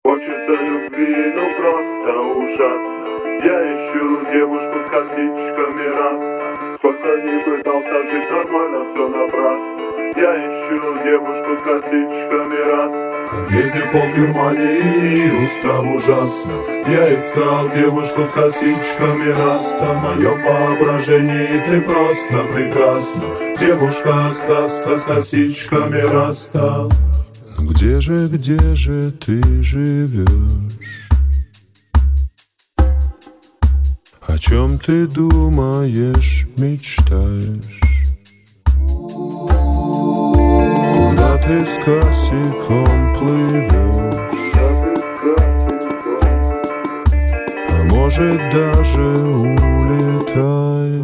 Хочется любви, ну просто ужасно. Я ищу девушку с косичками раста. Сколько ни пытался жить нормально, все напрасно. Я ищу девушку с косичками раста. Ездил пол Германии, устав ужасно. Я искал девушку с косичками раста. В моем воображении ты просто прекрасна. Девушка сказка с косичками раста. Где же ты живешь? О чем ты думаешь, мечтаешь? Куда ты с косиком плывешь? А может даже улетаешь?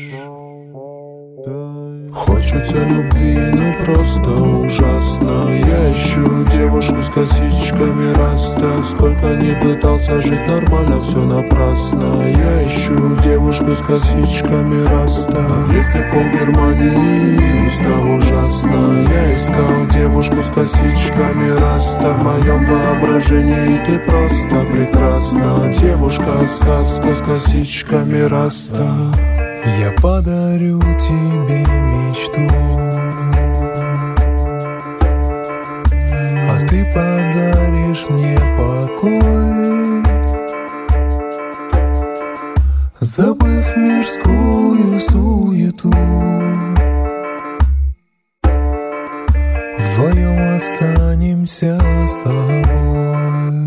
Хочется любви, ну просто ужасно. Я ищу девушку с косичками раста. Сколько ни пытался жить нормально, все напрасно. Я ищу девушку с косичками раста. Если пол Германии, устав ужасно. Я искал девушку с косичками раста. В моем воображении ты просто прекрасна. Девушка сказка с косичками раста. Я подарю тебе мечту, а ты подаришь мне покой, забыв мирскую суету. Вдвоем останемся с тобой.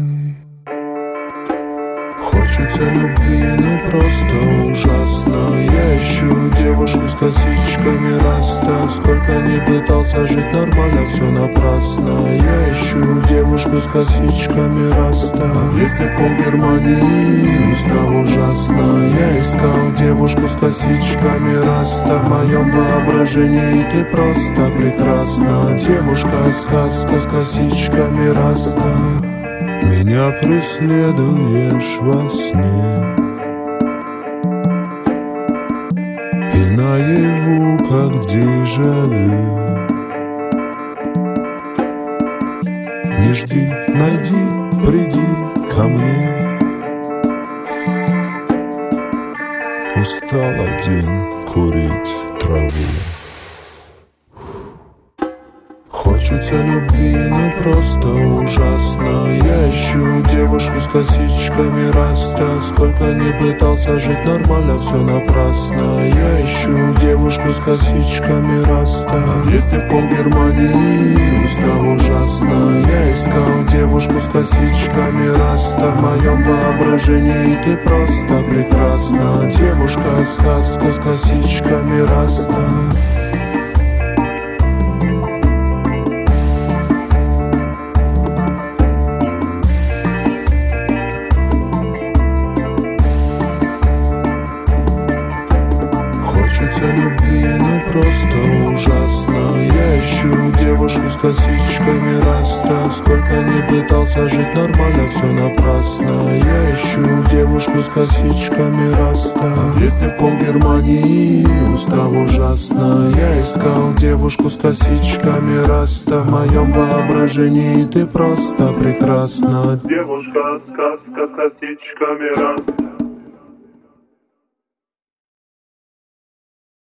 Хочется любви, ну просто ужасно. Я ищу девушку с косичками раста. Сколько ни пытался жить нормально, все напрасно. Я ищу девушку с косичками раста. Если пол Германии, устав ужасно. Я искал девушку с косичками раста. В моем воображении ты просто прекрасна. Девушка сказка с косичками раста. Меня преследуешь во сне и наяву, как дежавю. Не жди, найди, приди ко мне. Устал один курить траву. Хочется любви, ну просто ужасно. Я ищу девушку с косичками раста. Сколько ни пытался жить нормально, все напрасно. Я ищу девушку с косичками раста. Если пол Германии, устав ужасно. Я искал девушку с косичками раста. В моем воображении ты просто прекрасна. Девушка сказка с косичками раста. Хочется любви, ну просто ужасно. Я ищу девушку с косичками раста. Сколько ни пытался жить нормально, все напрасно. Я ищу девушку с косичками раста. Если пол Германии, устав ужасно. Я искал девушку с косичками раста. В моем воображении ты просто прекрасна. Девушка сказка с косичками раста.